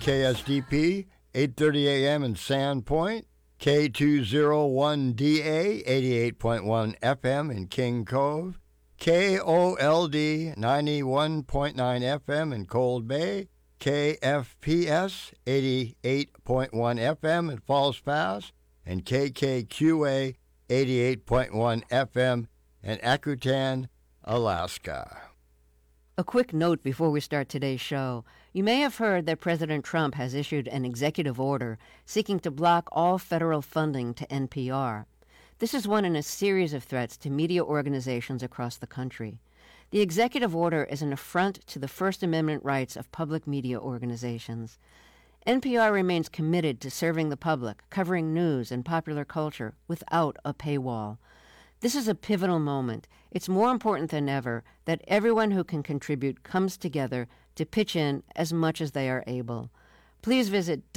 KSDP, 8:30 a.m. in Sandpoint, K201DA, 88.1 FM in King Cove, KOLD, 91.9 FM in Cold Bay, KFPS, 88.1 FM in Falls Pass, and KKQA, 88.1 FM in Akutan, Alaska. A quick note before we start today's show. You may have heard that President Trump has issued an executive order seeking to block all federal funding to NPR. This is one in a series of threats to media organizations across the country. The executive order is an affront to the First Amendment rights of public media organizations. NPR remains committed to serving the public, covering news and popular culture without a paywall. This is a pivotal moment. It's more important than ever that everyone who can contribute comes together to pitch in as much as they are able. Please visit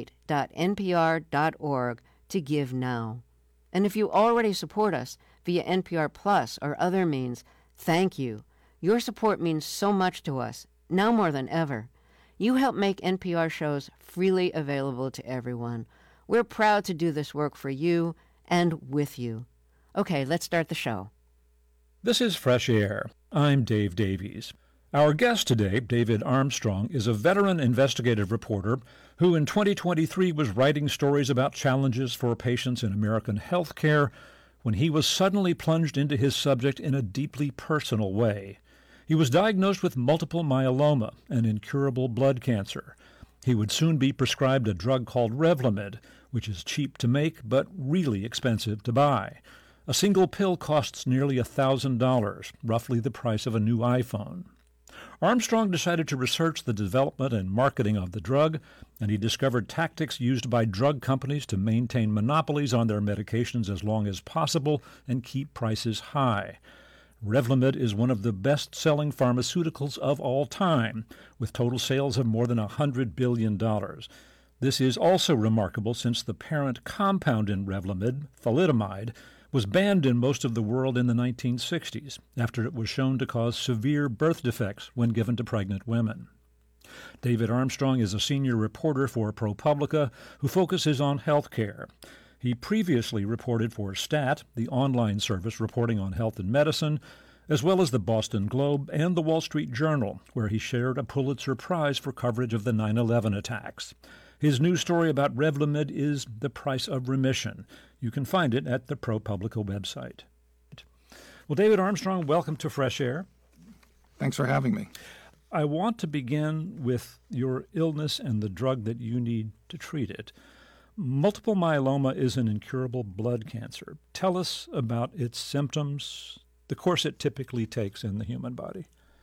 donate.npr.org to give now. And if you already support us via NPR Plus or other means, thank you. Your support means so much to us, now more than ever. You help make NPR shows freely available to everyone. We're proud to do this work for you and with you. Okay, let's start the show. This is Fresh Air. I'm Dave Davies. Our guest today, David Armstrong, is a veteran investigative reporter who in 2023 was writing stories about challenges for patients in American health care when he was suddenly plunged into his subject in a deeply personal way. He was diagnosed with multiple myeloma, an incurable blood cancer. He would soon be prescribed a drug called Revlimid, which is cheap to make but really expensive to buy. A single pill costs nearly $1,000, roughly the price of a new iPhone. Armstrong decided to research the development and marketing of the drug, and he discovered tactics used by drug companies to maintain monopolies on their medications as long as possible and keep prices high. Revlimid is one of the best-selling pharmaceuticals of all time, with total sales of more than $100 billion. This is also remarkable since the parent compound in Revlimid, thalidomide, was banned in most of the world in the 1960s after it was shown to cause severe birth defects when given to pregnant women. David Armstrong is a senior reporter for ProPublica who focuses on health care. He previously reported for STAT, the online service reporting on health and medicine, as well as the Boston Globe and the Wall Street Journal, where he shared a Pulitzer Prize for coverage of the 9/11 attacks. His new story about Revlimid is The Price of Remission. You can find it at the ProPublica website. Well, David Armstrong, welcome to Fresh Air. Thanks for having me. I want to begin with your illness and the drug that you need to treat it. Multiple myeloma is an incurable blood cancer. Tell us about its symptoms, the course it typically takes in the human body.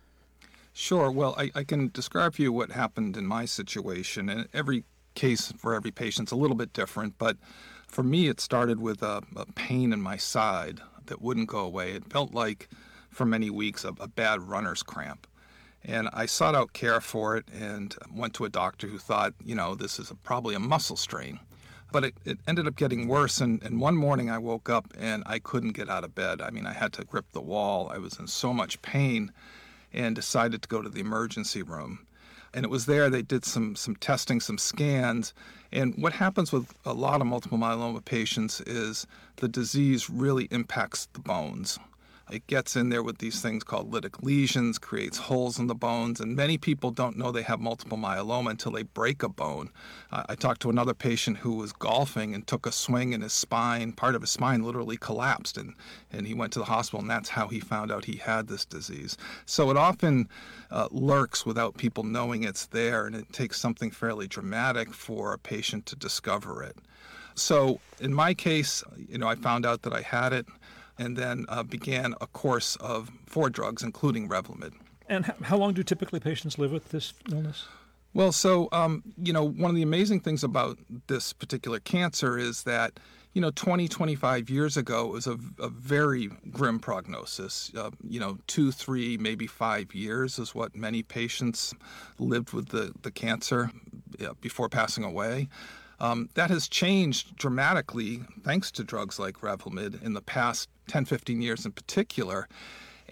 Sure. Well, I can describe for you what happened in my situation. And every case for every patient's a little bit different, but for me it started with a pain in my side that wouldn't go away. It felt like, for many weeks, a bad runner's cramp. And I sought out care for it and went to a doctor who thought, this is probably a muscle strain. But it ended up getting worse, and one morning I woke up and I couldn't get out of bed. I mean, I had to grip the wall. I was in so much pain and decided to go to the emergency room. And it was there they did some testing, some scans. And what happens with a lot of multiple myeloma patients is the disease really impacts the bones. It gets in there with these things called lytic lesions, creates holes in the bones, and many people don't know they have multiple myeloma until they break a bone. I talked to another patient who was golfing and took a swing and his spine, part of his spine literally collapsed, and he went to the hospital, and that's how he found out he had this disease. So it often lurks without people knowing it's there, and it takes something fairly dramatic for a patient to discover it. So in my case, I found out that I had it, and then began a course of 4 drugs, including Revlimid. And how long do typically patients live with this illness? Well, so, one of the amazing things about this particular cancer is that, 20, 25 years ago, it was a very grim prognosis. 2, 3, maybe 5 years is what many patients lived with the cancer before passing away. That has changed dramatically thanks to drugs like Revlimid in the past 10, 15 years in particular.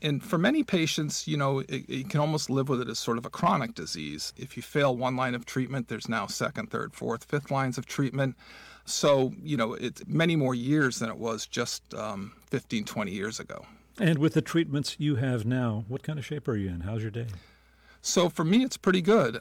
And for many patients, you can almost live with it as sort of a chronic disease. If you fail one line of treatment, there's now second, third, fourth, fifth lines of treatment. So, it's many more years than it was just 15, 20 years ago. And with the treatments you have now, what kind of shape are you in? How's your day? So for me, it's pretty good.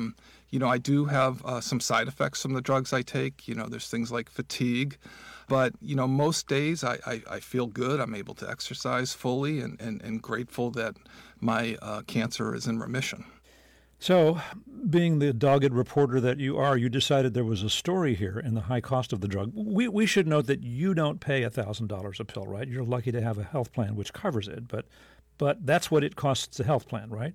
I do have some side effects from the drugs I take. There's things like fatigue. But, most days I feel good. I'm able to exercise fully and grateful that my cancer is in remission. So, being the dogged reporter that you are, you decided there was a story here in the high cost of the drug. We should note that you don't pay $1,000 a pill, right? You're lucky to have a health plan which covers it, but that's what it costs the health plan, right?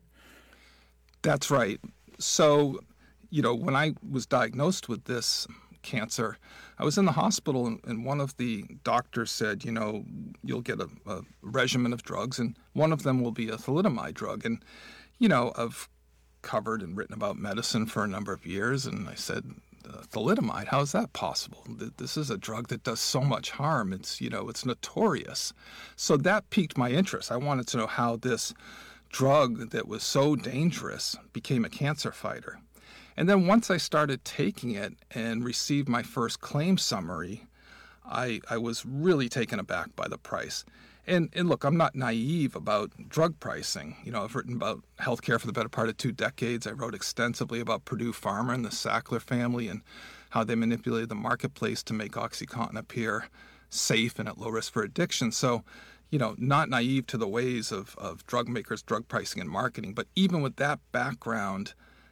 That's right. So, when I was diagnosed with this cancer, I was in the hospital and one of the doctors said, you'll get a regimen of drugs and one of them will be a thalidomide drug. And, I've covered and written about medicine for a number of years. And I said, thalidomide, how is that possible? This is a drug that does so much harm. It's notorious. So that piqued my interest. I wanted to know how this drug that was so dangerous became a cancer fighter. And then once I started taking it and received my first claim summary, I was really taken aback by the price. And look, I'm not naive about drug pricing. I've written about healthcare for the better part of 2 decades. I wrote extensively about Purdue Pharma and the Sackler family and how they manipulated the marketplace to make OxyContin appear safe and at low risk for addiction. So, not naive to the ways of drug makers, drug pricing, and marketing. But even with that background,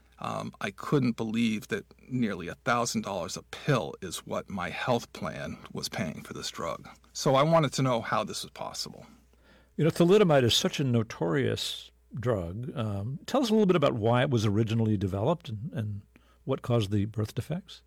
I couldn't believe that nearly $1,000 a pill is what my health plan was paying for this drug. So I wanted to know how this was possible. Thalidomide is such a notorious drug. Tell us a little bit about why it was originally developed and what caused the birth defects.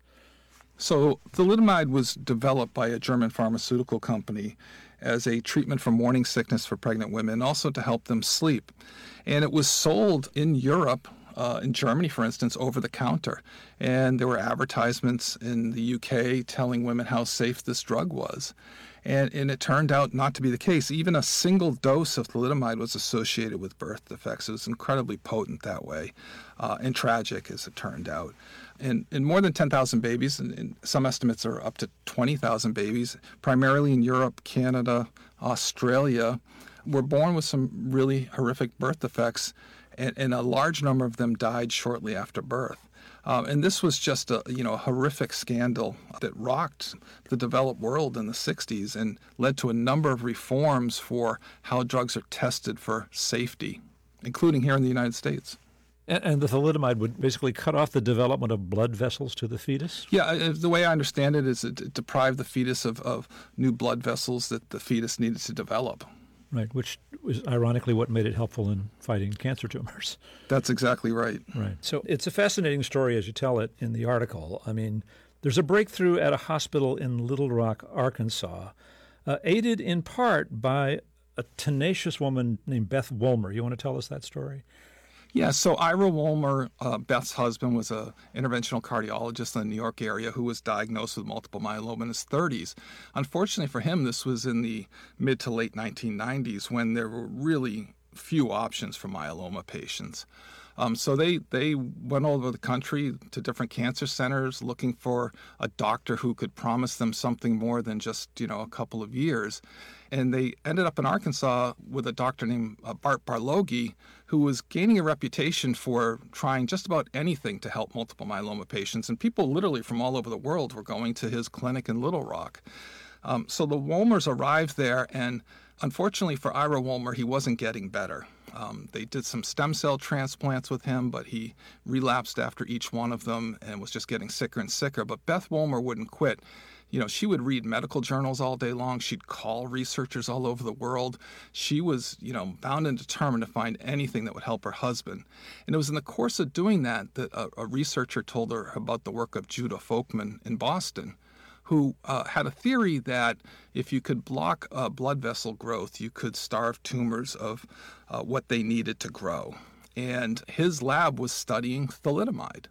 So thalidomide was developed by a German pharmaceutical company as a treatment for morning sickness for pregnant women, and also to help them sleep. And it was sold in Europe, in Germany, for instance, over the counter. And there were advertisements in the UK telling women how safe this drug was. And it turned out not to be the case. Even a single dose of thalidomide was associated with birth defects. It was incredibly potent that way, and tragic, as it turned out. And more than 10,000 babies, and some estimates are up to 20,000 babies, primarily in Europe, Canada, Australia, were born with some really horrific birth defects, and a large number of them died shortly after birth. And this was just a horrific scandal that rocked the developed world in the 60s and led to a number of reforms for how drugs are tested for safety, including here in the United States. And the thalidomide would basically cut off the development of blood vessels to the fetus? Yeah, the way I understand it is it deprived the fetus of new blood vessels that the fetus needed to develop. Right, which was ironically what made it helpful in fighting cancer tumors. That's exactly right. Right. So it's a fascinating story as you tell it in the article. I mean, there's a breakthrough at a hospital in Little Rock, Arkansas, aided in part by a tenacious woman named Beth Wolmer. You want to tell us that story? Yeah, so Ira Wolmer, Beth's husband, was an interventional cardiologist in the New York area who was diagnosed with multiple myeloma in his 30s. Unfortunately for him, this was in the mid to late 1990s when there were really few options for myeloma patients. So they went all over the country to different cancer centers looking for a doctor who could promise them something more than just, a couple of years. And they ended up in Arkansas with a doctor named Bart Barloghi, who was gaining a reputation for trying just about anything to help multiple myeloma patients. And people literally from all over the world were going to his clinic in Little Rock. So the Wolmers arrived there, and unfortunately for Ira Wolmer, he wasn't getting better. They did some stem cell transplants with him, but he relapsed after each one of them and was just getting sicker and sicker. But Beth Wolmer wouldn't quit. She would read medical journals all day long. She'd call researchers all over the world. She was, bound and determined to find anything that would help her husband. And it was in the course of doing that a researcher told her about the work of Judah Folkman in Boston, who had a theory that if you could block blood vessel growth, you could starve tumors of what they needed to grow. And his lab was studying thalidomide.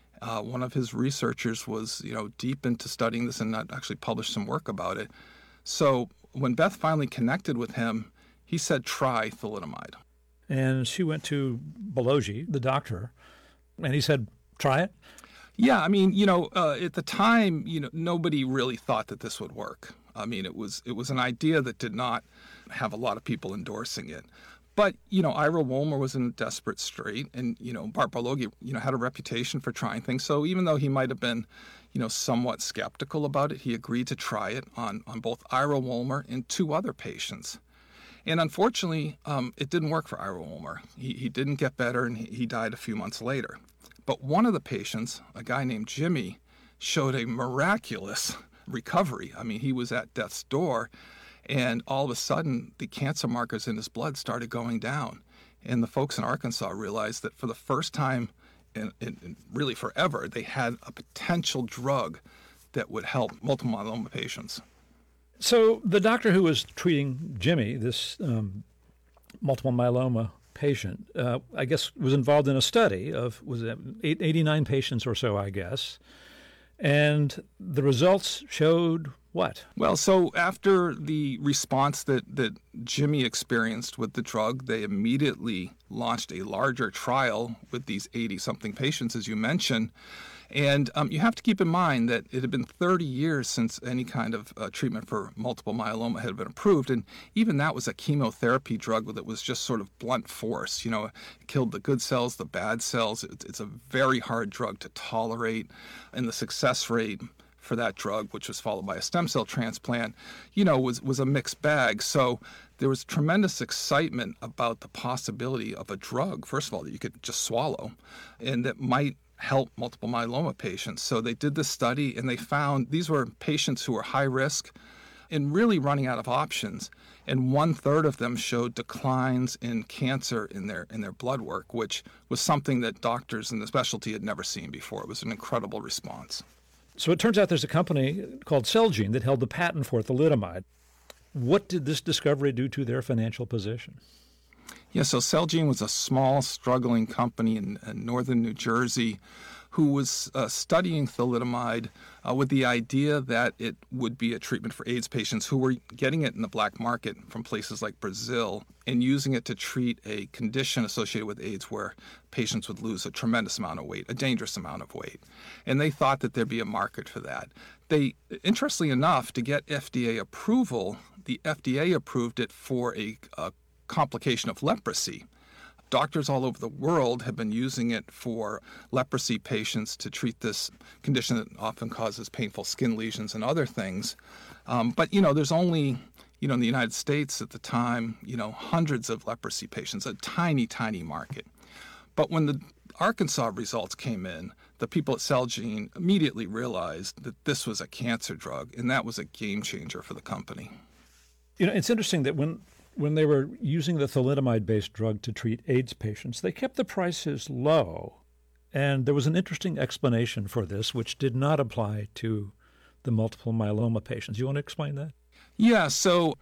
One of his researchers was, deep into studying this and actually published some work about it. So when Beth finally connected with him, He said, try thalidomide. And she went to Balogi, the doctor, and he said, try it? Yeah, I mean, at the time, nobody really thought that this would work. I mean, it was an idea that did not have a lot of people endorsing it. But, Ira Wolmer was in a desperate strait, and, Bart Balogi, had a reputation for trying things. So even though he might have been, somewhat skeptical about it, he agreed to try it on both Ira Wolmer and 2 other patients. And unfortunately, it didn't work for Ira Wolmer. He didn't get better, and he died a few months later. But one of the patients, a guy named Jimmy, showed a miraculous recovery. I mean, he was at death's door, and all of a sudden, the cancer markers in his blood started going down. And the folks in Arkansas realized that for the first time in really forever, they had a potential drug that would help multiple myeloma patients. So the doctor who was treating Jimmy, this multiple myeloma patient, I guess was involved in a study of, 89 patients or so, I guess. And the results showed what? Well, so after the response that Jimmy experienced with the drug, they immediately launched a larger trial with these 80-something patients, as you mentioned. And you have to keep in mind that it had been 30 years since any kind of treatment for multiple myeloma had been approved. And even that was a chemotherapy drug that was just sort of blunt force. It killed the good cells, the bad cells. It's a very hard drug to tolerate. And the success rate for that drug, which was followed by a stem cell transplant, was a mixed bag. So there was tremendous excitement about the possibility of a drug, first of all, that you could just swallow and that might help multiple myeloma patients. So they did this study, and they found these were patients who were high risk and really running out of options. And 1/3 of them showed declines in cancer in their blood work, which was something that doctors in the specialty had never seen before. It was an incredible response. So it turns out there's a company called Celgene that held the patent for thalidomide. What did this discovery do to their financial position? Yeah, so Celgene was a small, struggling company in northern New Jersey who was studying thalidomide with the idea that it would be a treatment for AIDS patients who were getting it in the black market from places like Brazil and using it to treat a condition associated with AIDS where patients would lose a tremendous amount of weight, a dangerous amount of weight. And they thought that there'd be a market for that. They, interestingly enough, to get FDA approval, the FDA approved it for a complication of leprosy. Doctors all over the world have been using it for leprosy patients to treat this condition that often causes painful skin lesions and other things. But there's only, in the United States at the time, hundreds of leprosy patients, a tiny, tiny market. But when the Arkansas results came in, the people at Celgene immediately realized that this was a cancer drug, and that was a game changer for the company. It's interesting that when they were using the thalidomide-based drug to treat AIDS patients, they kept the prices low. And there was an interesting explanation for this, which did not apply to the multiple myeloma patients. You want to explain that? Yeah, so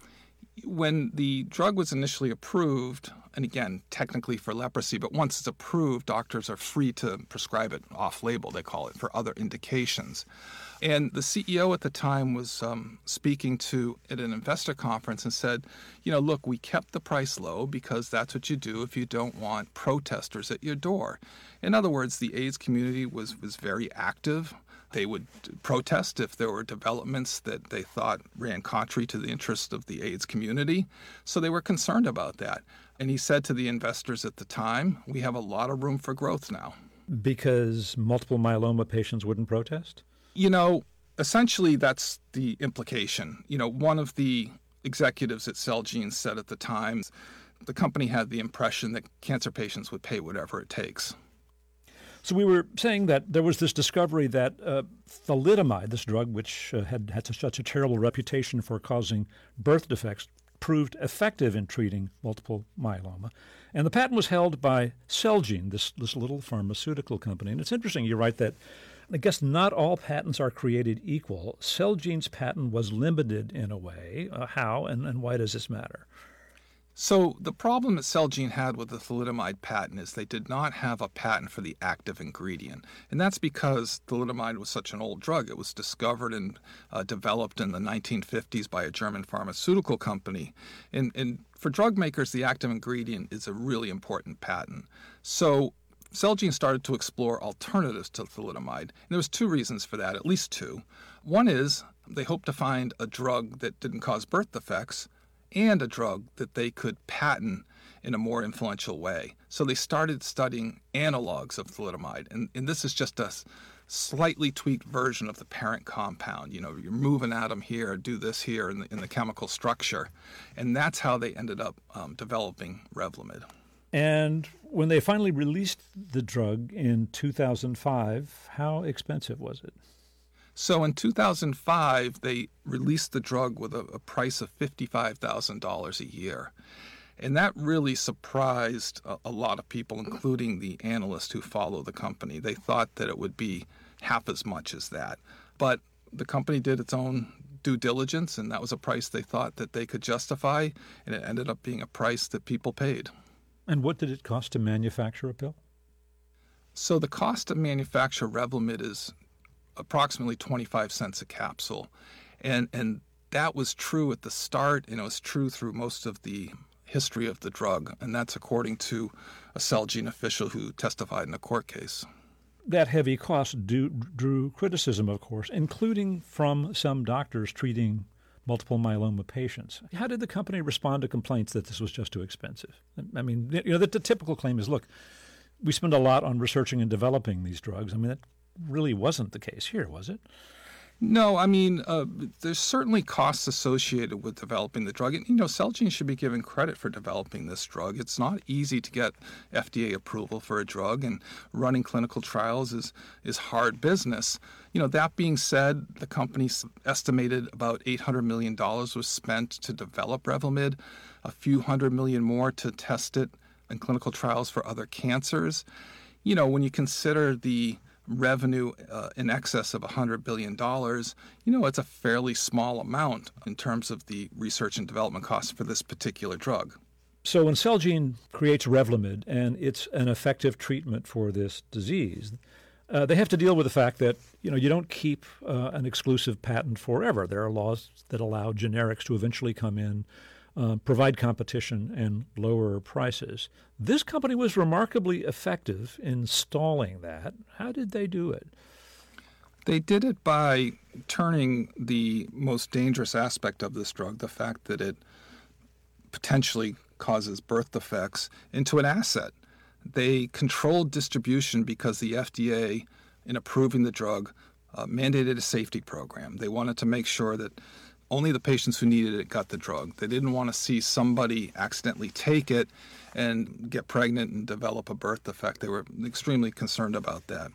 when the drug was initially approved, and again, technically for leprosy, but once it's approved, doctors are free to prescribe it off-label, they call it, for other indications. And the CEO at the time was speaking at an investor conference and said, look, we kept the price low because that's what you do if you don't want protesters at your door. In other words, the AIDS community was very active. They would protest if there were developments that they thought ran contrary to the interests of the AIDS community. So they were concerned about that. And he said to the investors at the time, we have a lot of room for growth now. Because multiple myeloma patients wouldn't protest? Essentially that's the implication. One of the executives at Celgene said at the time, the company had the impression that cancer patients would pay whatever it takes. So we were saying that there was this discovery that thalidomide, this drug which had such a terrible reputation for causing birth defects, proved effective in treating multiple myeloma. And the patent was held by Celgene, this little pharmaceutical company. And it's interesting, you write that I guess not all patents are created equal. Celgene's patent was limited in a way. How and why does this matter? So the problem that Celgene had with the thalidomide patent is they did not have a patent for the active ingredient. And that's because thalidomide was such an old drug. It was discovered and developed in the 1950s by a German pharmaceutical company. And For drug makers, the active ingredient is a really important patent. So Celgene started to explore alternatives to thalidomide. And there was two reasons for that, at least two. One is they hoped to find a drug that didn't cause birth defects and a drug that they could patent in a more influential way. So they started studying analogs of thalidomide. And this is just a slightly tweaked version of the parent compound. You know, you're moving atom here, do this here in the chemical structure. And that's how they ended up developing Revlimid. And when they finally released the drug in 2005, how expensive was it? So in 2005, they released the drug with a price of $55,000 a year. And that really surprised a lot of people, including the analysts who follow the company. They thought that it would be half as much as that. But the company did its own due diligence, and that was a price they thought that they could justify, and it ended up being a price that people paid. And what did it cost to manufacture a pill? So the cost to manufacture Revlimid is approximately 25 cents a capsule. And that was true at the start, and it was true through most of the history of the drug. And that's according to a Celgene official who testified in a court case. That heavy cost drew criticism, of course, including from some doctors treating multiple myeloma patients. How did the company respond to complaints that this was just too expensive? I mean, you know, the typical claim is, look, we spend a lot on researching and developing these drugs. I mean, that really wasn't the case here, was it? No, I mean, there's certainly costs associated with developing the drug. And, you know, Celgene should be given credit for developing this drug. It's not easy to get FDA approval for a drug, and running clinical trials is hard business. You know, that being said, the company estimated about $800 million was spent to develop Revlimid, a few $100 million more to test it in clinical trials for other cancers. You know, when you consider the revenue in excess of $100 billion, you know, it's a fairly small amount in terms of the research and development costs for this particular drug. So when Celgene creates Revlimid and it's an effective treatment for this disease, they have to deal with the fact that, you know, you don't keep an exclusive patent forever. There are laws that allow generics to eventually come in, provide competition, and lower prices. This company was remarkably effective in stalling that. How did they do it? They did it by turning the most dangerous aspect of this drug, the fact that it potentially causes birth defects, into an asset. They controlled distribution because the FDA, in approving the drug, mandated a safety program. They wanted to make sure that only the patients who needed it got the drug. They didn't want to see somebody accidentally take it and get pregnant and develop a birth defect. They were extremely concerned about that.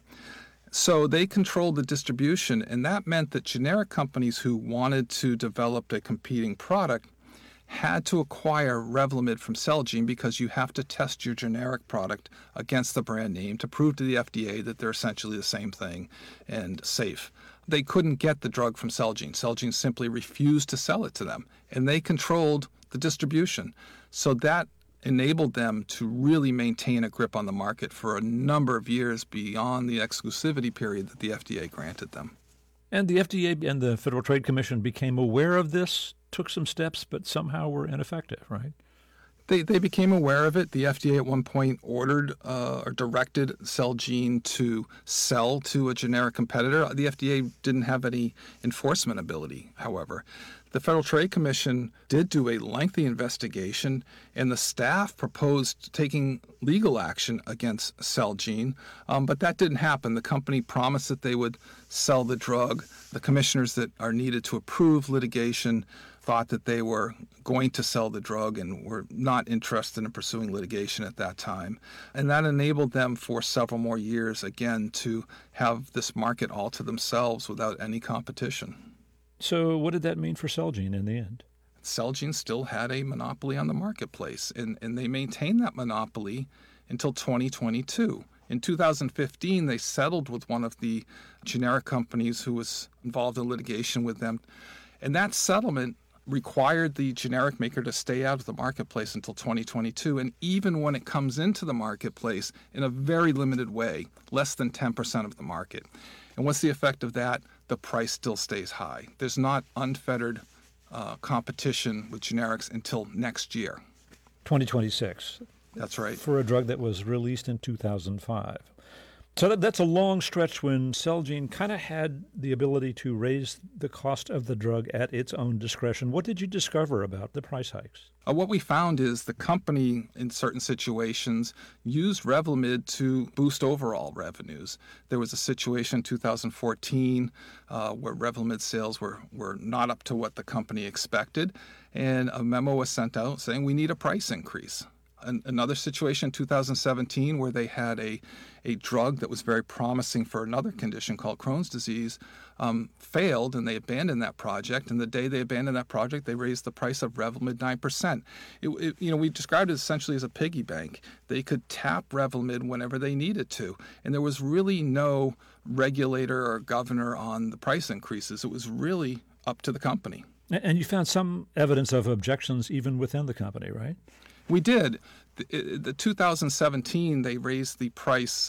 So they controlled the distribution, and that meant that generic companies who wanted to develop a competing product had to acquire Revlimid from Celgene, because you have to test your generic product against the brand name to prove to the FDA that they're essentially the same thing and safe. They couldn't get the drug from Celgene. Celgene simply refused to sell it to them, and they controlled the distribution. So that enabled them to really maintain a grip on the market for a number of years beyond the exclusivity period that the FDA granted them. And the FDA and the Federal Trade Commission became aware of this, took some steps, but somehow were ineffective, right? They became aware of it. The FDA at one point ordered or directed Celgene to sell to a generic competitor. The FDA didn't have any enforcement ability, however. The Federal Trade Commission did do a lengthy investigation, and the staff proposed taking legal action against Celgene, but that didn't happen. The company promised that they would sell the drug. The commissioners that are needed to approve litigation thought that they were going to sell the drug and were not interested in pursuing litigation at that time. And that enabled them for several more years, again, to have this market all to themselves without any competition. So what did that mean for Celgene in the end? Celgene still had a monopoly on the marketplace, and they maintained that monopoly until 2022. In 2015, they settled with one of the generic companies who was involved in litigation with them. And that settlement required the generic maker to stay out of the marketplace until 2022. And even when it comes into the marketplace, in a very limited way, less than 10% of the market. And what's the effect of that? The price still stays high. There's not unfettered competition with generics until next year. 2026. That's right. For a drug that was released in 2005. So that's a long stretch when Celgene kind of had the ability to raise the cost of the drug at its own discretion. What did you discover about the price hikes? What we found is the company, in certain situations, used Revlimid to boost overall revenues. There was a situation in 2014 where Revlimid sales were not up to what the company expected, and a memo was sent out saying we need a price increase. Another situation in 2017 where they had a drug that was very promising for another condition called Crohn's disease failed, and they abandoned that project. And the day they abandoned that project, they raised the price of Revlimid 9%. We described it essentially as a piggy bank. They could tap Revlimid whenever they needed to, and there was really no regulator or governor on the price increases. It was really up to the company. And you found some evidence of objections even within the company, right? We did. The 2017, they raised the price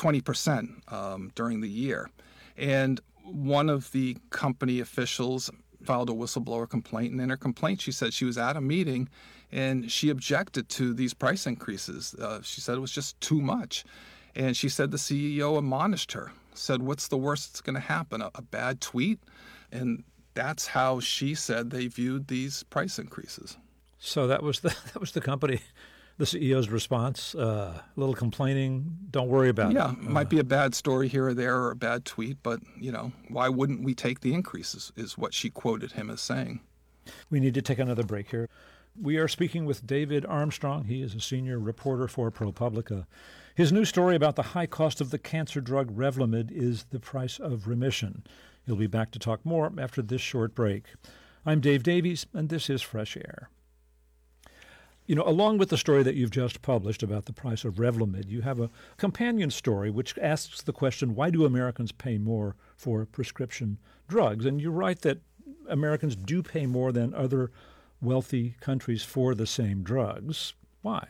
20% during the year. And one of the company officials filed a whistleblower complaint, and in her complaint she said she was at a meeting and she objected to these price increases. She said it was just too much. And she said the CEO admonished her, said, what's the worst that's going to happen, a bad tweet? And that's how she said they viewed these price increases. So that was the company, the CEO's response. A little complaining. Don't worry about it. Yeah, it might be a bad story here or there or a bad tweet, but why wouldn't we take the increases? Is what she quoted him as saying. We need to take another break here. We are speaking with David Armstrong. He is a senior reporter for ProPublica. His new story about the high cost of the cancer drug Revlimid is the price of remission. He'll be back to talk more after this short break. I'm Dave Davies, and this is Fresh Air. Along with the story that you've just published about the price of Revlimid, you have a companion story which asks the question, why do Americans pay more for prescription drugs? And you write that Americans do pay more than other wealthy countries for the same drugs. Why?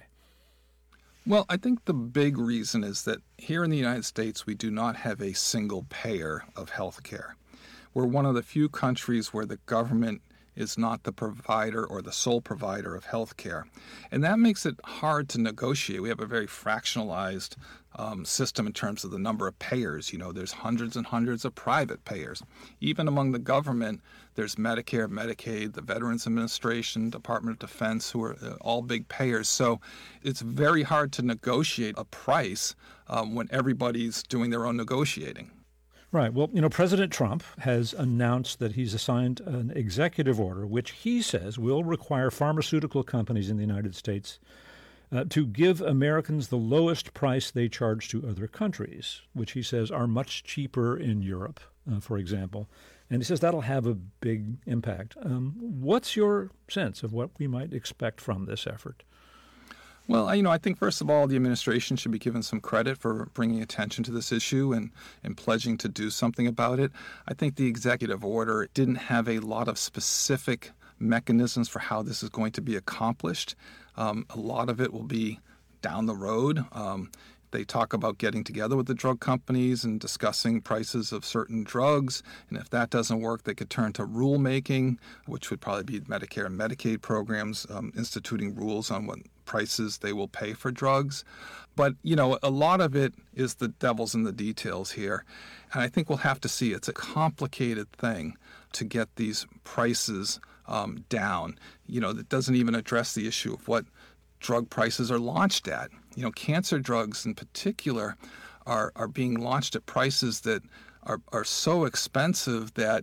Well, I think the big reason is that here in the United States, we do not have a single payer of health care. We're one of the few countries where the government is not the provider or the sole provider of health care. And that makes it hard to negotiate. We have a very fractionalized system in terms of the number of payers. There's hundreds and hundreds of private payers. Even among the government, there's Medicare, Medicaid, the Veterans Administration, Department of Defense, who are all big payers. So it's very hard to negotiate a price when everybody's doing their own negotiating. Right. Well, President Trump has announced that he's assigned an executive order, which he says will require pharmaceutical companies in the United States to give Americans the lowest price they charge to other countries, which he says are much cheaper in Europe, for example. And he says that'll have a big impact. What's your sense of what we might expect from this effort? Well, I think, first of all, the administration should be given some credit for bringing attention to this issue and pledging to do something about it. I think the executive order didn't have a lot of specific mechanisms for how this is going to be accomplished. A lot of it will be down the road. They talk about getting together with the drug companies and discussing prices of certain drugs. And if that doesn't work, they could turn to rulemaking, which would probably be Medicare and Medicaid programs, instituting rules on what prices they will pay for drugs. But, a lot of it is the devil's in the details here. And I think we'll have to see. It's a complicated thing to get these prices down. That doesn't even address the issue of what drug prices are launched at. Cancer drugs in particular are being launched at prices that are so expensive that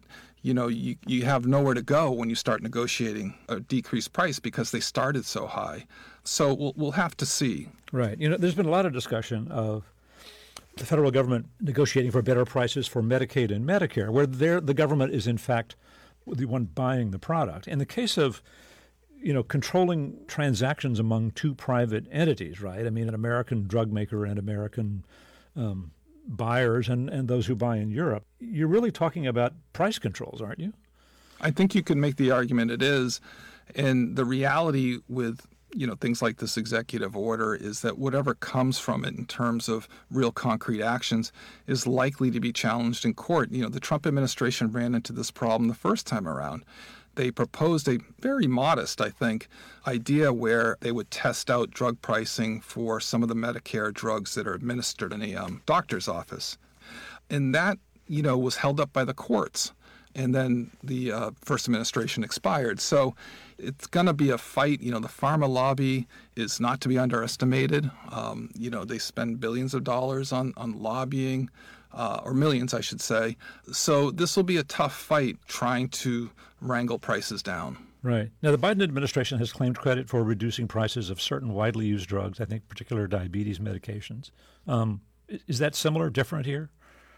you have nowhere to go when you start negotiating a decreased price because they started so high. So we'll have to see. Right. There's been a lot of discussion of the federal government negotiating for better prices for Medicaid and Medicare, where the government is in fact the one buying the product. In the case of controlling transactions among two private entities, right? I mean, an American drug maker and American buyers and those who buy in Europe, you're really talking about price controls, aren't you? I think you can make the argument it is. And the reality with things like this executive order is that whatever comes from it in terms of real concrete actions is likely to be challenged in court. The Trump administration ran into this problem the first time around. they proposed a very modest, I think, idea where they would test out drug pricing for some of the Medicare drugs that are administered in a doctor's office. And that, was held up by the courts. And then the first administration expired. So it's going to be a fight. The pharma lobby is not to be underestimated. They spend billions of dollars on lobbying, or millions, I should say. So this will be a tough fight trying to wrangle prices down. Right. Now, the Biden administration has claimed credit for reducing prices of certain widely used drugs, I think particular diabetes medications. Is that similar, different here?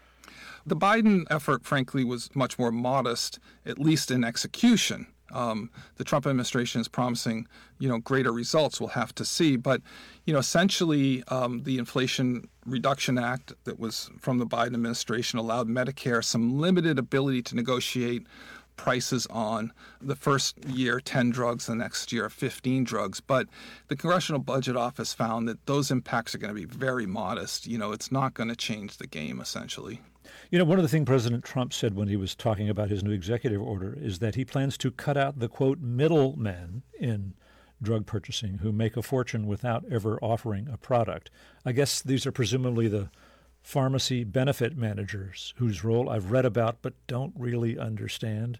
The Biden effort, frankly, was much more modest, at least in execution. The Trump administration is promising, greater results. We'll have to see. But, essentially, the Inflation Reduction Act that was from the Biden administration allowed Medicare some limited ability to negotiate prices on the first year 10 drugs, the next year 15 drugs. But the Congressional Budget Office found that those impacts are going to be very modest. It's not going to change the game, essentially. One of the things President Trump said when he was talking about his new executive order is that he plans to cut out the, quote, middlemen in drug purchasing who make a fortune without ever offering a product. I guess these are presumably the pharmacy benefit managers whose role I've read about but don't really understand.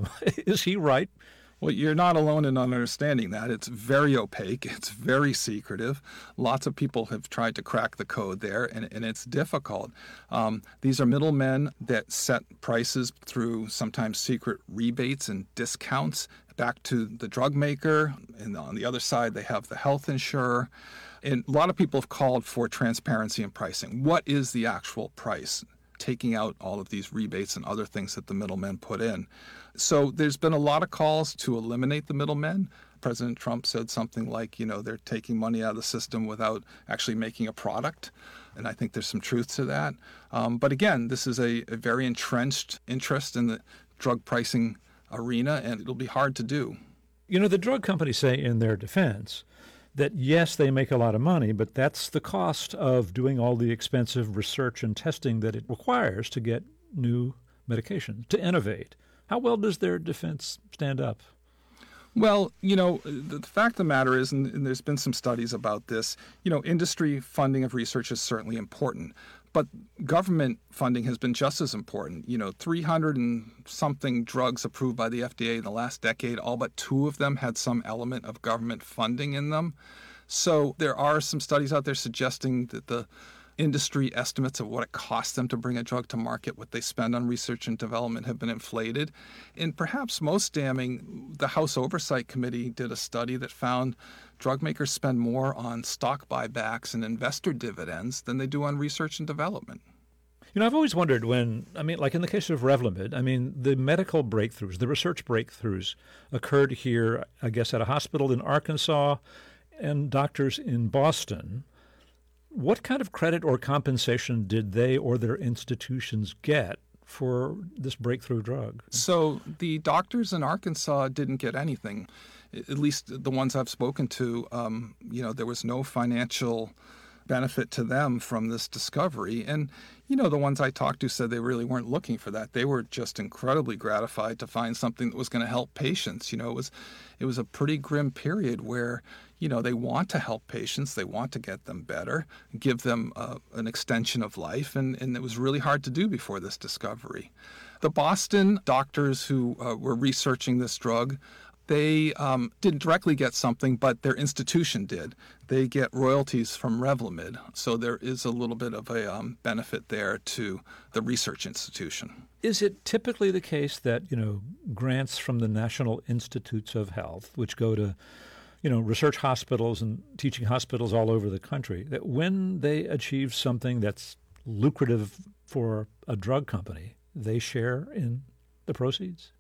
Is he right? Well, you're not alone in understanding that. It's very opaque. It's very secretive. Lots of people have tried to crack the code there, and it's difficult. These are middlemen that set prices through sometimes secret rebates and discounts back to the drug maker. And on the other side, they have the health insurer. And a lot of people have called for transparency in pricing. What is the actual price? Taking out all of these rebates and other things that the middlemen put in. So there's been a lot of calls to eliminate the middlemen. President Trump said something like, they're taking money out of the system without actually making a product. And I think there's some truth to that. But again, this is a very entrenched interest in the drug pricing arena, and it'll be hard to do. The drug companies say in their defense that, yes, they make a lot of money, but that's the cost of doing all the expensive research and testing that it requires to get new medications, to innovate. How well does their defense stand up? Well, the fact of the matter is, and there's been some studies about this, industry funding of research is certainly important. But government funding has been just as important. 300 and something drugs approved by the FDA in the last decade, all but 2 of them had some element of government funding in them. So there are some studies out there suggesting that the industry estimates of what it costs them to bring a drug to market, what they spend on research and development, have been inflated. And perhaps most damning, the House Oversight Committee did a study that found drug makers spend more on stock buybacks and investor dividends than they do on research and development. I've always wondered like in the case of Revlimid, the medical breakthroughs, the research breakthroughs occurred here, I guess, at a hospital in Arkansas and doctors in Boston. What kind of credit or compensation did they or their institutions get for this breakthrough drug? So the doctors in Arkansas didn't get anything. At least the ones I've spoken to, there was no financial benefit to them from this discovery. And, the ones I talked to said they really weren't looking for that. They were just incredibly gratified to find something that was going to help patients. It was a pretty grim period where, they want to help patients. They want to get them better, give them an extension of life. And it was really hard to do before this discovery. The Boston doctors who were researching this drug, they didn't directly get something, but their institution did. They get royalties from Revlimid. So there is a little bit of a benefit there to the research institution. Is it typically the case that, grants from the National Institutes of Health, which go to, research hospitals and teaching hospitals all over the country, that when they achieve something that's lucrative for a drug company, they share in the proceeds?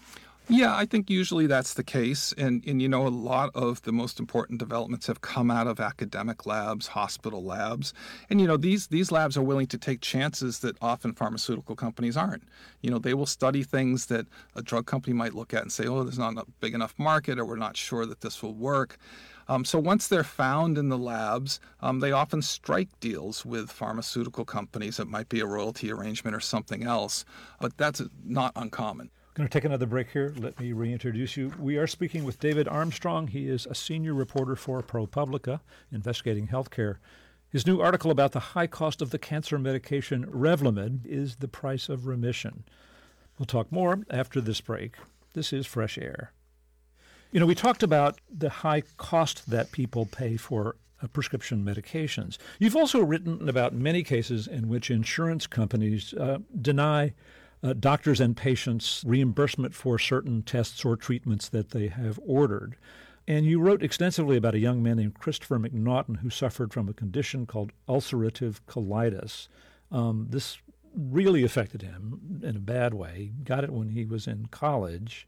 Yeah, I think usually that's the case. And a lot of the most important developments have come out of academic labs, hospital labs. And, these labs are willing to take chances that often pharmaceutical companies aren't. They will study things that a drug company might look at and say, oh, there's not a big enough market, or we're not sure that this will work. So once they're found in the labs, they often strike deals with pharmaceutical companies. It might be a royalty arrangement or something else, but that's not uncommon. Going to take another break here. Let me reintroduce you. We are speaking with David Armstrong. He is a senior reporter for ProPublica, investigating healthcare. His new article about the high cost of the cancer medication Revlimid is the price of remission. We'll talk more after this break. This is Fresh Air. You know, we talked about the high cost that people pay for prescription medications. You've also written about many cases in which insurance companies deny doctors and patients reimbursement for certain tests or treatments that they have ordered. And you wrote extensively about a young man named Christopher McNaughton who suffered from a condition called ulcerative colitis. This really affected him in a bad way. He got it when he was in college.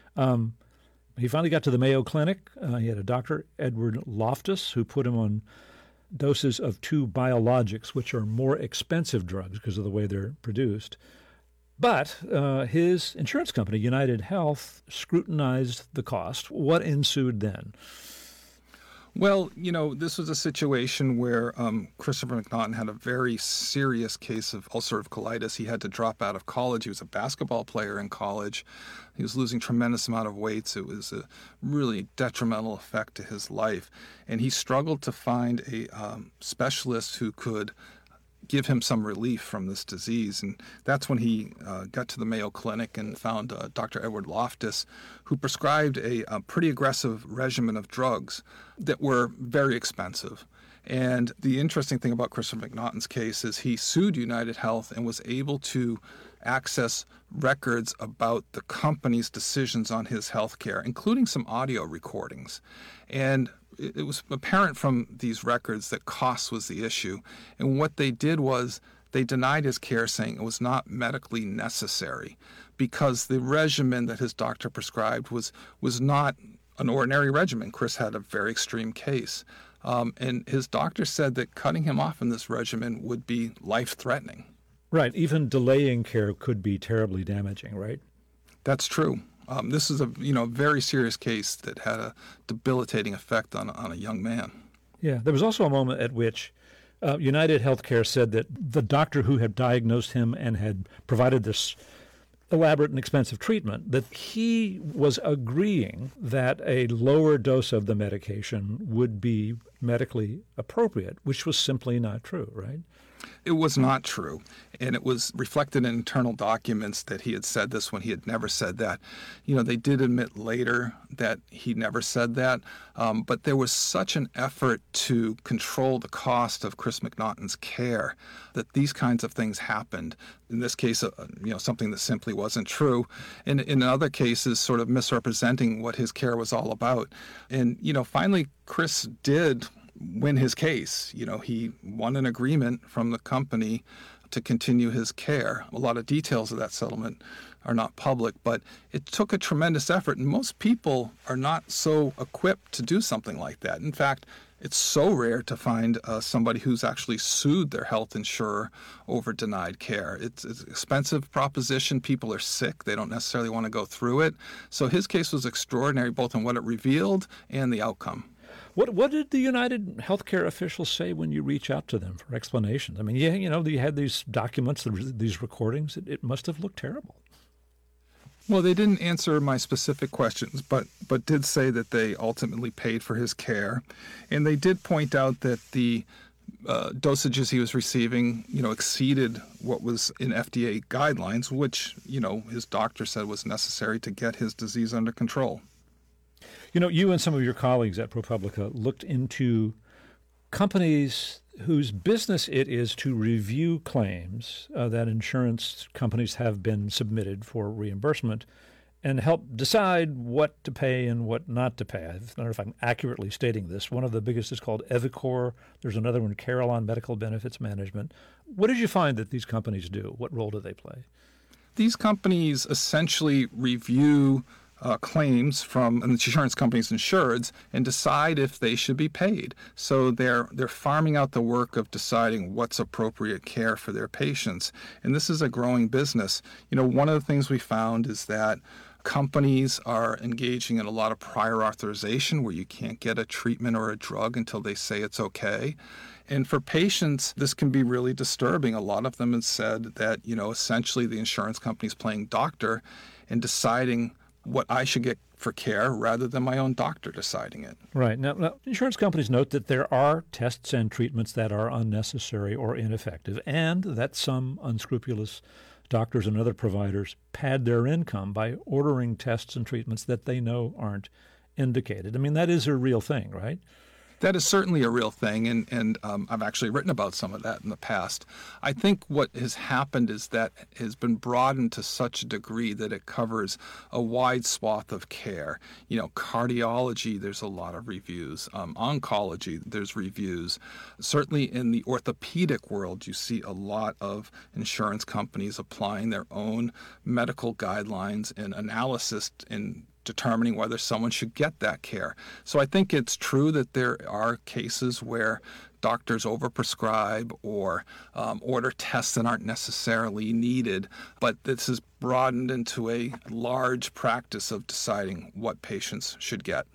He finally got to the Mayo Clinic. He had a doctor, Edward Loftus, who put him on doses of 2 biologics, which are more expensive drugs because of the way they're produced. But his insurance company, United Health, scrutinized the cost. What ensued then? Well, you know, this was a situation where Christopher McNaughton had a very serious case of ulcerative colitis. He had to drop out of college. He was a basketball player in college. He was losing tremendous amount of weight, so it was a really detrimental effect to his life. And he struggled to find a specialist who could give him some relief from this disease. And that's when he got to the Mayo Clinic and found Dr. Edward Loftus, who prescribed a pretty aggressive regimen of drugs that were very expensive. And the interesting thing about Christopher McNaughton's case is he sued United Health and was able to access records about the company's decisions on his health care, including some audio recordings. And it was apparent from these records that cost was the issue. And what they did was they denied his care, saying it was not medically necessary because the regimen that his doctor prescribed was not an ordinary regimen. Chris had a very extreme case. And his doctor said that cutting him off in this regimen would be life-threatening. Right. Even delaying care could be terribly damaging, right? That's true. This is a very serious case that had a debilitating effect on a young man. Yeah. There was also a moment at which United Healthcare said that the doctor who had diagnosed him and had provided this elaborate and expensive treatment, that he was agreeing that a lower dose of the medication would be medically appropriate, which was simply not true, right? It was not true, and it was reflected in internal documents that he had said this when he had never said that. You know, they did admit later that he never said that, but there was such an effort to control the cost of Chris McNaughton's care that these kinds of things happened. In this case, something that simply wasn't true. And in other cases, sort of misrepresenting what his care was all about. And, finally, Chris did win his case. He won an agreement from the company to continue his care. A lot of details of that settlement are not public, but it took a tremendous effort, and most people are not so equipped to do something like that. In fact, it's so rare to find somebody who's actually sued their health insurer over denied care. It's an expensive proposition. People are sick. They don't necessarily want to go through it. So his case was extraordinary, both in what it revealed and the outcome. What did the United Healthcare officials say when you reach out to them for explanations? I mean, you had these documents, these recordings. It must have looked terrible. Well, they didn't answer my specific questions, but did say that they ultimately paid for his care. And they did point out that the dosages he was receiving, exceeded what was in FDA guidelines, which, his doctor said was necessary to get his disease under control. You and some of your colleagues at ProPublica looked into companies whose business it is to review claims that insurance companies have been submitted for reimbursement and help decide what to pay and what not to pay. I don't know if I'm accurately stating this. One of the biggest is called Evicor. There's another one, Carelon Medical Benefits Management. What did you find that these companies do? What role do they play? These companies essentially review claims from an insurance company's insureds and decide if they should be paid. So they're farming out the work of deciding what's appropriate care for their patients. And this is a growing business. One of the things we found is that Companies are engaging in a lot of prior authorization where you can't get a treatment or a drug until they say it's okay. And for patients, this can be really disturbing. A lot of them have said that, essentially the insurance company's playing doctor and deciding what I should get for care rather than my own doctor deciding it. Right. Now, insurance companies note that there are tests and treatments that are unnecessary or ineffective, and that some unscrupulous doctors and other providers pad their income by ordering tests and treatments that they know aren't indicated. I mean, that is a real thing, right? That is certainly a real thing, and I've actually written about some of that in the past. I think what has happened is that it has been broadened to such a degree that it covers a wide swath of care. Cardiology, there's a lot of reviews. Oncology, there's reviews. Certainly in the orthopedic world, you see a lot of insurance companies applying their own medical guidelines and analysis in determining whether someone should get that care. So I think it's true that there are cases where doctors overprescribe or order tests that aren't necessarily needed, but this is broadened into a large practice of deciding what patients should get.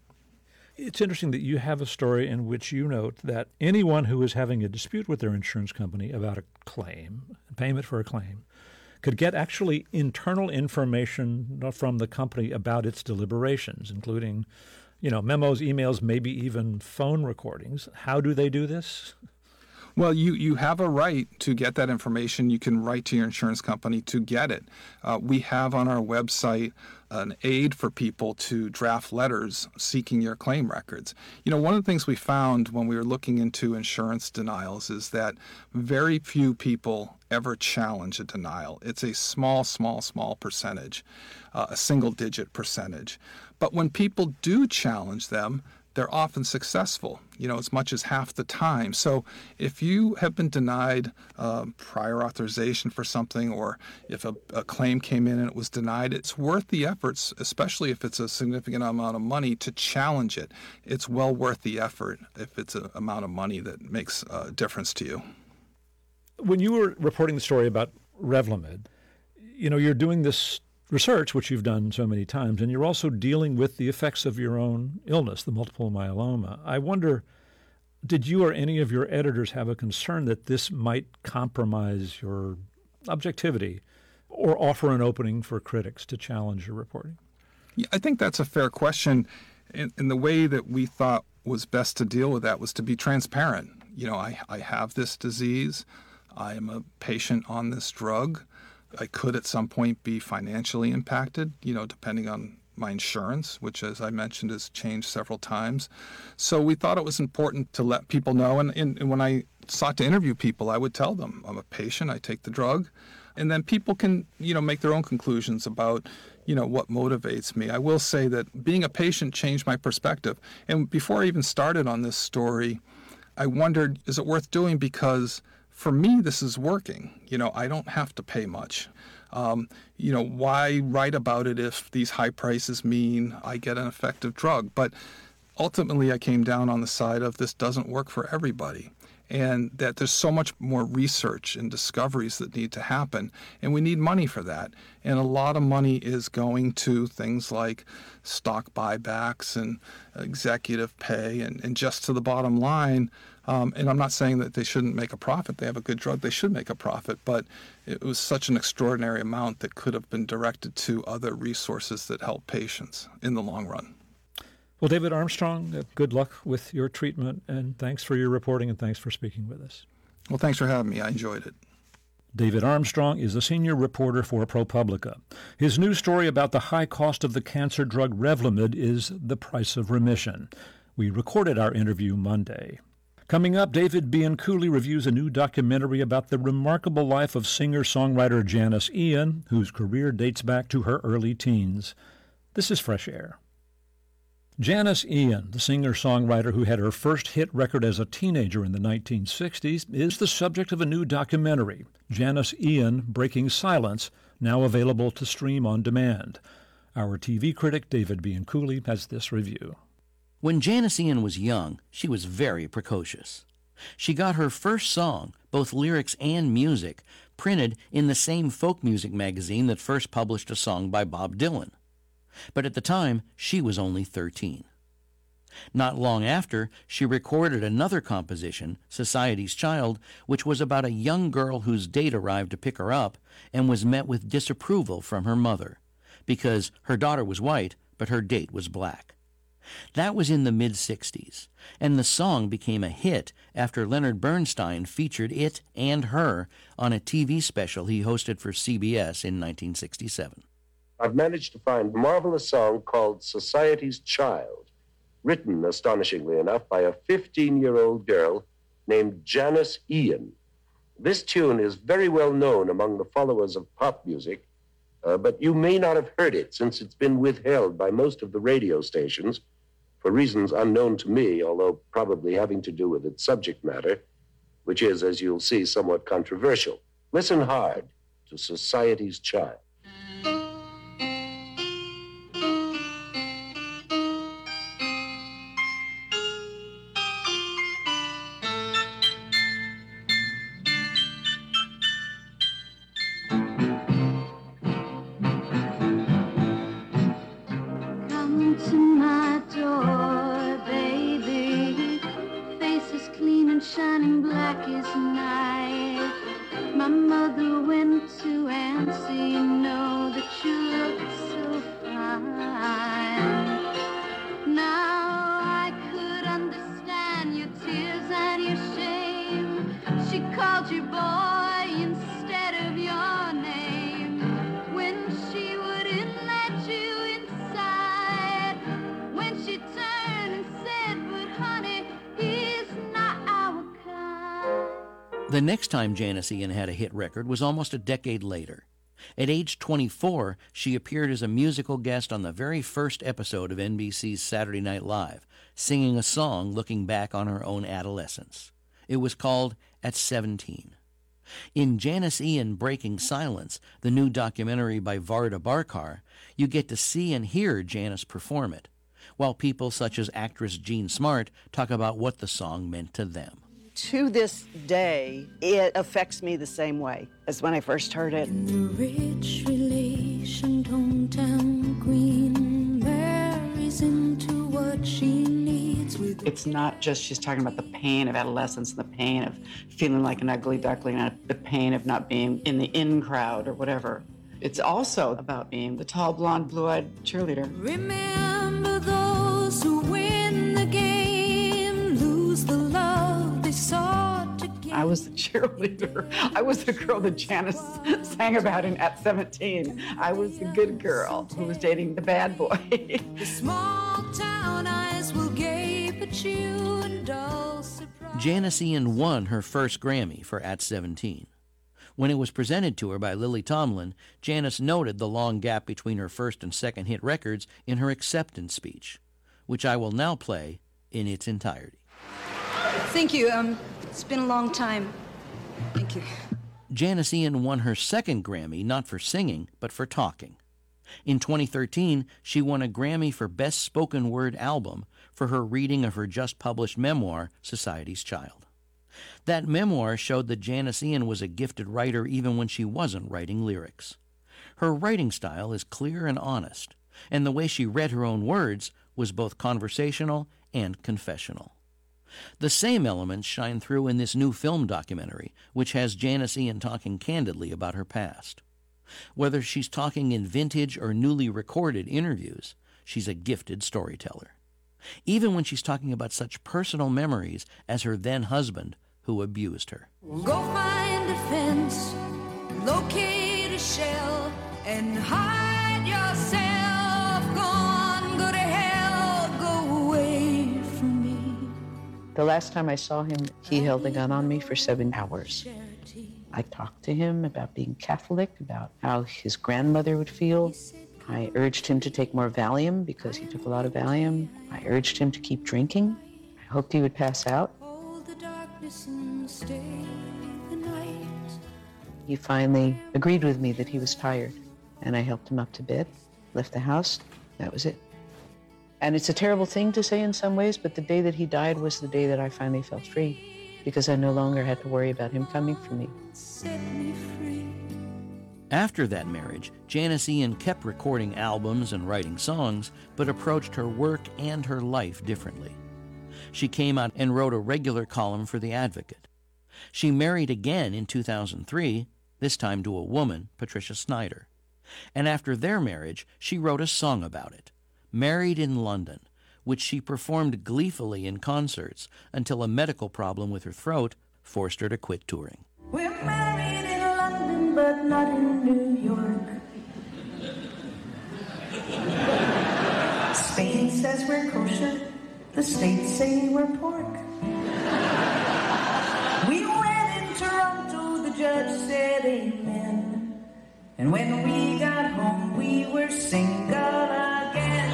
It's interesting that you have a story in which you note that anyone who is having a dispute with their insurance company about a claim, payment for a claim, could get actually internal information from the company about its deliberations, including, memos, emails, maybe even phone recordings. How do they do this? Well, you have a right to get that information. You can write to your insurance company to get it. We have on our website an aid for people to draft letters seeking your claim records. One of the things we found when we were looking into insurance denials is that very few people ever challenge a denial. It's a small percentage, a single-digit percentage. But when people do challenge them, they're often successful, as much as half the time. So if you have been denied prior authorization for something, or if a claim came in and it was denied, it's worth the efforts, especially if it's a significant amount of money, to challenge it. It's well worth the effort if it's an amount of money that makes a difference to you. When you were reporting the story about Revlimid, you're doing this research, which you've done so many times, and you're also dealing with the effects of your own illness, the multiple myeloma. I wonder, did you or any of your editors have a concern that this might compromise your objectivity or offer an opening for critics to challenge your reporting? Yeah, I think that's a fair question. And the way that we thought was best to deal with that was to be transparent. I have this disease. I am a patient on this drug. I could at some point be financially impacted, depending on my insurance, which, as I mentioned, has changed several times. So we thought it was important to let people know. And when I sought to interview people, I would tell them, I'm a patient, I take the drug. And then people can, make their own conclusions about, what motivates me. I will say that being a patient changed my perspective. And before I even started on this story, I wondered, is it worth doing? Because for me, this is working. I don't have to pay much. Why write about it if these high prices mean I get an effective drug? But ultimately, I came down on the side of this doesn't work for everybody, and that there's so much more research and discoveries that need to happen, and we need money for that. And a lot of money is going to things like stock buybacks and executive pay, and just to the bottom line. And I'm not saying that they shouldn't make a profit. They have a good drug. They should make a profit. But it was such an extraordinary amount that could have been directed to other resources that help patients in the long run. Well, David Armstrong, good luck with your treatment, and thanks for your reporting, and thanks for speaking with us. Well, thanks for having me. I enjoyed it. David Armstrong is a senior reporter for ProPublica. His new story about the high cost of the cancer drug Revlimid is The Price of Remission. We recorded our interview Monday. Coming up, David Bianculli reviews a new documentary about the remarkable life of singer-songwriter Janis Ian, whose career dates back to her early teens. This is Fresh Air. Janis Ian, the singer-songwriter who had her first hit record as a teenager in the 1960s, is the subject of a new documentary, Janis Ian Breaking Silence, now available to stream on demand. Our TV critic David Bianculli has this review. When Janis Ian was young, she was very precocious. She got her first song, both lyrics and music, printed in the same folk music magazine that first published a song by Bob Dylan. But at the time, she was only 13. Not long after, she recorded another composition, Society's Child, which was about a young girl whose date arrived to pick her up and was met with disapproval from her mother, because her daughter was white, but her date was black. That was in the mid-'60s, and the song became a hit after Leonard Bernstein featured it and her on a TV special he hosted for CBS in 1967. I've managed to find a marvelous song called Society's Child, written, astonishingly enough, by a 15-year-old girl named Janice Ian. This tune is very well known among the followers of pop music, but you may not have heard it since it's been withheld by most of the radio stations for reasons unknown to me, although probably having to do with its subject matter, which is, as you'll see, somewhat controversial. Listen hard to Society's Child. The next time Janice Ian had a hit record was almost a decade later. At age 24, she appeared as a musical guest on the very first episode of NBC's Saturday Night Live, singing a song looking back on her own adolescence. It was called At 17. In Janice Ian Breaking Silence, the new documentary by Varda Barkar, you get to see and hear Janice perform it, while people such as actress Jean Smart talk about what the song meant to them. To this day, it affects me the same way as when I first heard it. In the rich relation, hometown queen marries into what she needs. It's not just she's talking about the pain of adolescence and the pain of feeling like an ugly duckling and the pain of not being in the in crowd or whatever. It's also about being the tall, blonde, blue-eyed cheerleader. Remember those who win the game, lose the love they sought to gain. I was the cheerleader. I was the girl that Janice sang about in At 17. I was the good girl who was dating the bad boy. The small town eyes will gape at you in dull surprise. Janice Ian won her first Grammy for At 17. When it was presented to her by Lily Tomlin, Janice noted the long gap between her first and second hit records in her acceptance speech, which I will now play in its entirety. Thank you. It's been a long time. Thank you. Janice Ian won her second Grammy not for singing, but for talking. In 2013, she won a Grammy for Best Spoken Word Album for her reading of her just-published memoir, Society's Child. That memoir showed that Janice Ian was a gifted writer even when she wasn't writing lyrics. Her writing style is clear and honest, and the way she read her own words was both conversational and confessional. The same elements shine through in this new film documentary, which has Janice Ian talking candidly about her past. Whether she's talking in vintage or newly recorded interviews, she's a gifted storyteller. Even when she's talking about such personal memories as her then-husband who abused her. Go find a fence, locate a shell, and hide yourself. Gone, go to hell, go away from me. The last time I saw him, he held a gun on me for 7 hours. I talked to him about being Catholic, about how his grandmother would feel. I urged him to take more Valium because he took a lot of Valium. I urged him to keep drinking. I hoped he would pass out. He finally agreed with me that he was tired, and I helped him up to bed, left the house. That was it. And it's a terrible thing to say in some ways, but the day that he died was the day that I finally felt free, because I no longer had to worry about him coming for me. Set me free. After that marriage, Janis Ian kept recording albums and writing songs, but approached her work and her life differently. She came out and wrote a regular column for The Advocate. She married again in 2003, this time to a woman, Patricia Snyder. And after their marriage, she wrote a song about it, Married in London, which she performed gleefully in concerts until a medical problem with her throat forced her to quit touring. We're married in London, but not in New York. Spain says we're kosher, the States say we're pork. We wed in Toronto, the judge said amen. And when we got home, we were single again.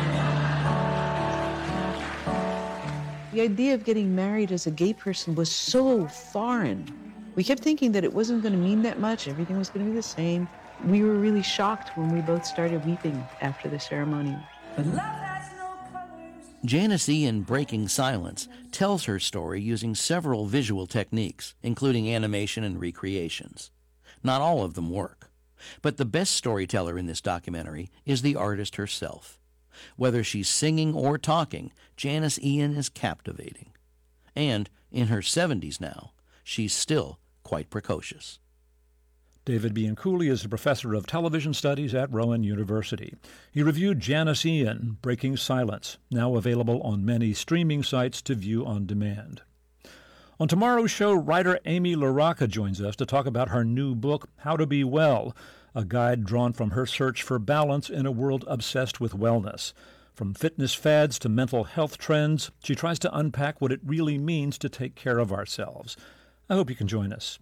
The idea of getting married as a gay person was so foreign. We kept thinking that it wasn't going to mean that much, everything was going to be the same. We were really shocked when we both started weeping after the ceremony. But love has no colors. Janis Ian, Breaking Silence, tells her story using several visual techniques, including animation and recreations. Not all of them work. But the best storyteller in this documentary is the artist herself. Whether she's singing or talking, Janis Ian is captivating. And, in her 70s now, she's still quite precocious. David Bianculli is a professor of television studies at Rowan University. He reviewed Janis Ian, Breaking Silence, now available on many streaming sites to view on demand. On tomorrow's show, writer Amy LaRocca joins us to talk about her new book, How to Be Well, a guide drawn from her search for balance in a world obsessed with wellness. From fitness fads to mental health trends, she tries to unpack what it really means to take care of ourselves. I hope you can join us.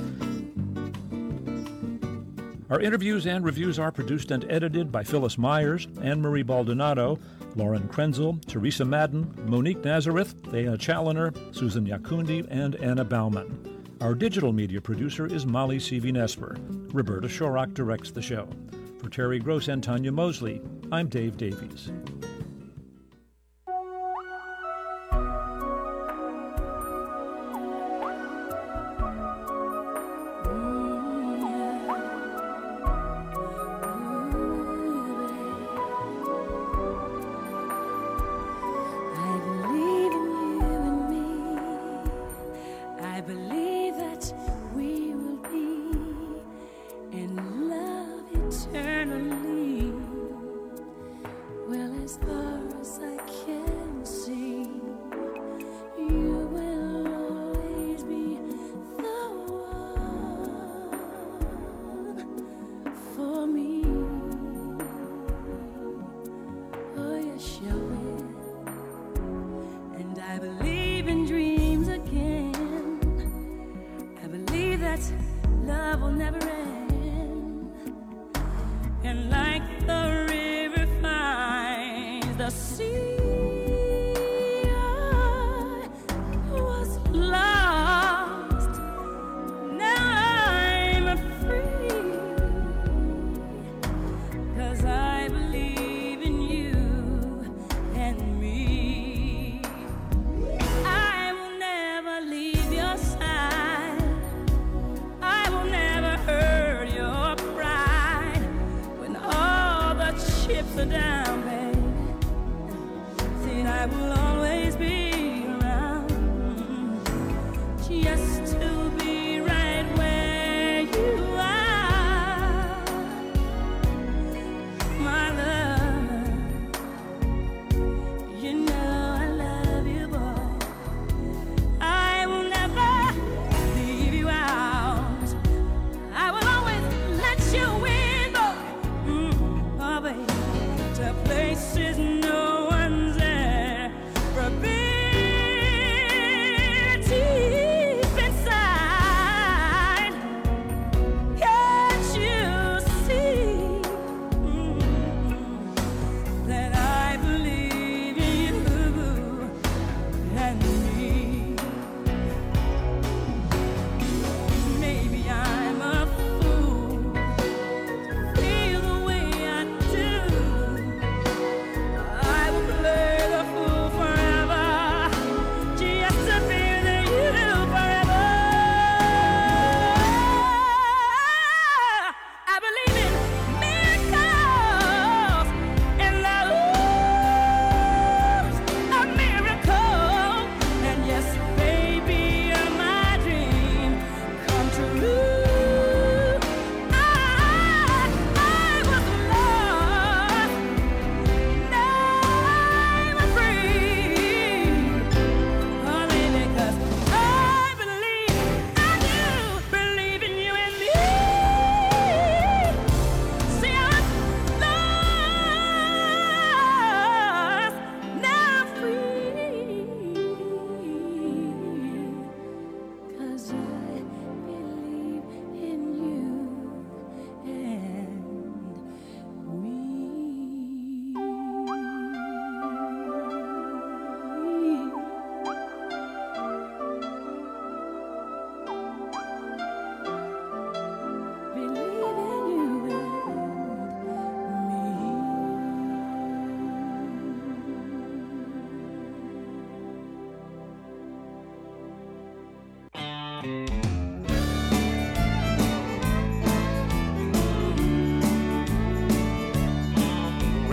Our interviews and reviews are produced and edited by Phyllis Myers, Anne-Marie Baldonado, Lauren Krenzel, Teresa Madden, Monique Nazareth, Thea Challoner, Susan Yakundi, and Anna Bauman. Our digital media producer is Molly Seavy-Nesper. Roberta Shorak directs the show. For Terry Gross and Tanya Mosley, I'm Dave Davies. Love will never end, and like the river finds the sea, I was lost, now I'm free, 'cause I believe in you and me. I will never leave your side, I will never hurt your pride. When all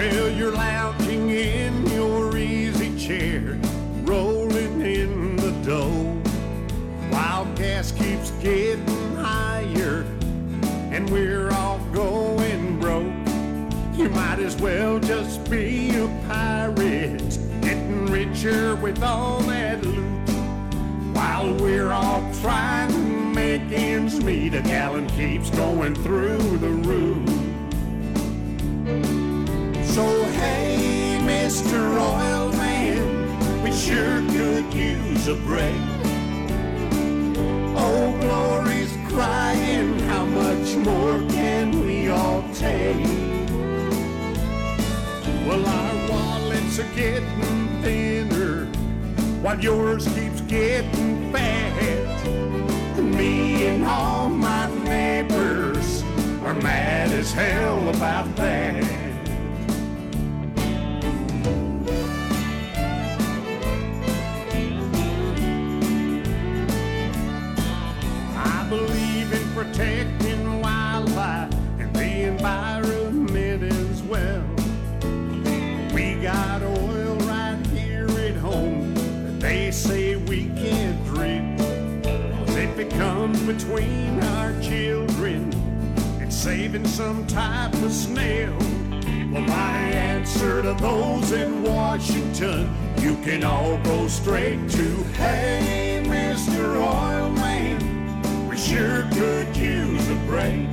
Well, you're lounging in your easy chair, rolling in the dough, while gas keeps getting higher and we're all going broke. You might as well just be a pirate, getting richer with all that loot, while we're all trying to make ends meet. A gallon keeps going through the roof. So hey, Mr. Oil Man, we sure could use a break. Oh, glory's crying, how much more can we all take? Well, our wallets are getting thinner, while yours keeps getting fat. And me and all my neighbors are mad as hell about that. I believe in protecting wildlife and the environment as well. We got oil right here at home that they say we can't drink, 'cause if it comes between our children and saving some type of snail, well, my answer to those in Washington, you can all go straight to, hey, Mr. Oil Man, we sure could use a break.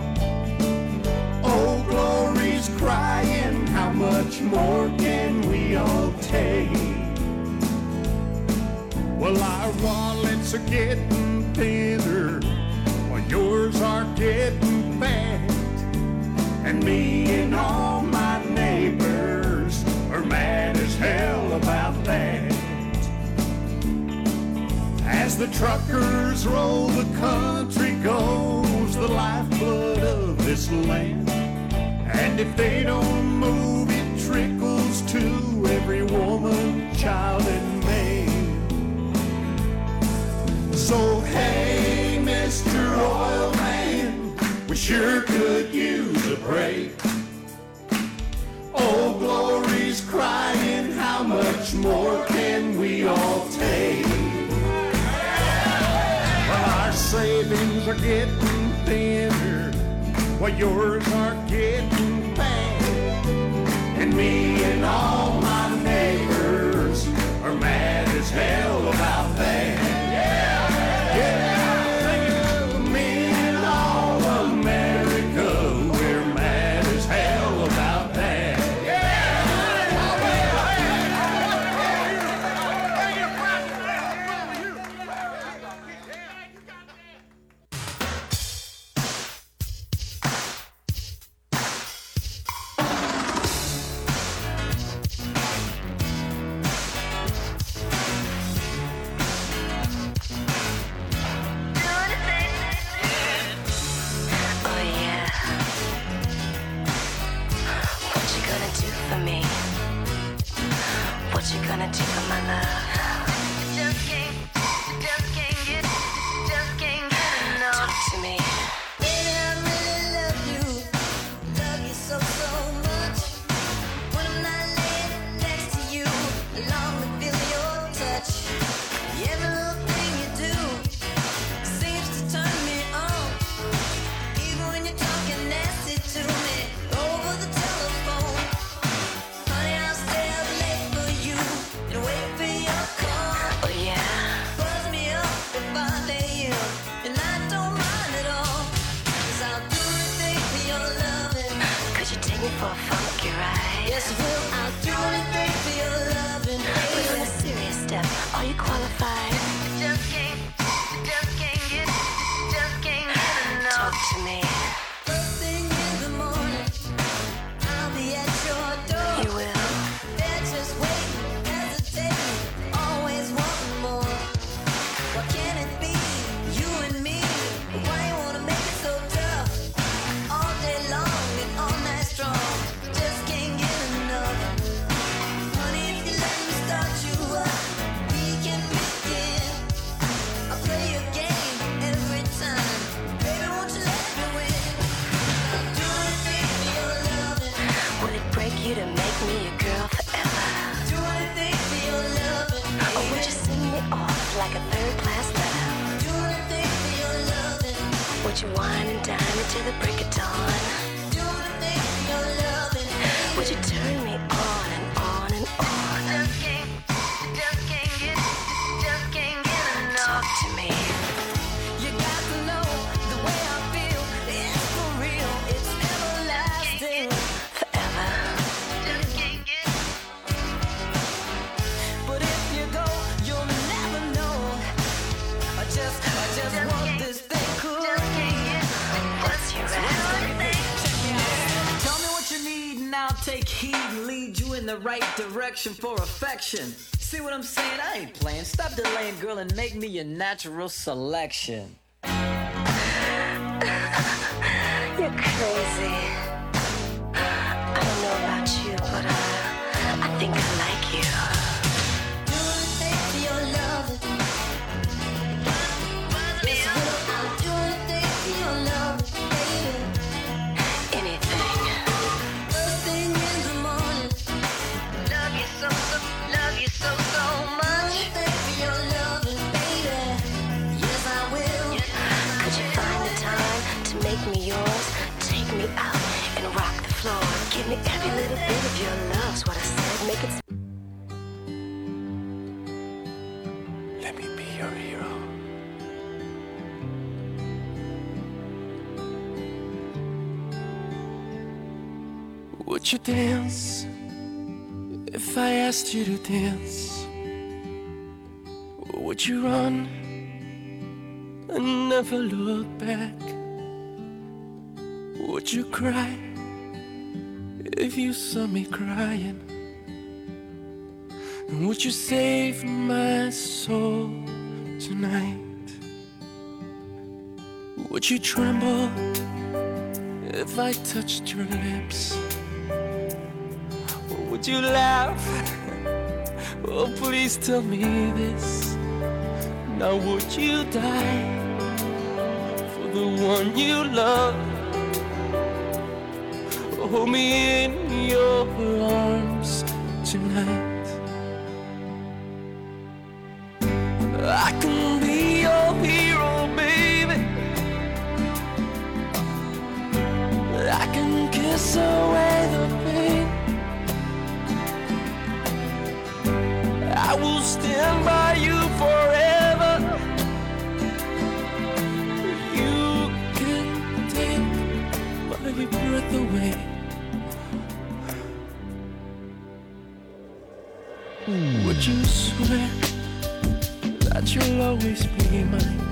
Oh, glory's crying, how much more can we all take? Well, our wallets are getting thinner, while yours are getting fat. And me and all my neighbors are mad as hell about that. As the truckers roll, the country goes, the lifeblood of this land. And if they don't move, it trickles to every woman, child, and man. So hey, Mr. Oil Man, we sure could use a break. Oh, glory's crying, how much more can we all take? Well, our savings are getting thinner, while yours are getting fat. And me and all my neighbors are mad as hell about that. Yeah, me and all America, we're mad as hell about that. What you gonna do for my love? Just can't get enough. Talk to me. Baby, I really love you so much. When I'm not laying next to you, I long to feel your touch. Every little thing you do seems to turn me on. Even when you're talking nasty to me over the telephone. Honey, I'll stay up late for you and wait for your call. Oh yeah. Buzz me up if I lay you, and I don't mind at all. 'Cause I'll do anything for your loving. Could you take me for a funky ride? Yes, I will. I'll do anything for your loving. But on a serious step, are you qualified? Just can't get enough. Talk to me. First thing in the morning, I'll be at your door. You will. They're just waiting, hesitating, always wanting more. What can it be? You and me. Why you wanna make it so tough? All day long and all night strong. Just can't get enough. Would you wine and dine me till the break of dawn? Would you turn me on and on and on? Just can't get enough. Talk to me. You got to know the way I feel. It's for real. It's everlasting. Forever. Just can't get. But if you go, you'll never know. I just want this thing cool. Just can't get. What's your everything? Tell me what you need and I'll take heed and lead you in the right direction for affection. See what I'm saying? I ain't playing. Stop delaying, girl, and make me your natural selection. You're crazy. I don't know about you, but I think I like you. Do anything for your love. I'll do anything for your love, baby. Anything. First thing in the morning. Love you so much. Do anything for your love, baby. Yes, I will. Could you find the time to make me yours? Take me out and rock the floor. Give me every little bit of your love's what I said. Make it. Let me be your hero. Would you dance if I asked you to dance? Would you run and never look back? Would you cry if you saw me crying? And would you save my soul tonight? Would you tremble if I touched your lips? Or would you laugh? Oh, please tell me this. Now would you die for the one you love? Hold me in your arms tonight. I can be your hero, baby. I can kiss away the pain. I will stand by you forever. You can take my breath away. Would you swear that you'll always be mine?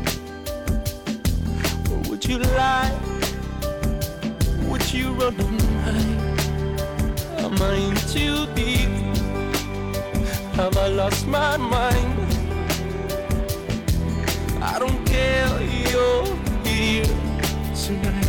Or would you lie? Would you run and hide? Am I in too deep? Have I lost my mind? I don't care, you're here tonight.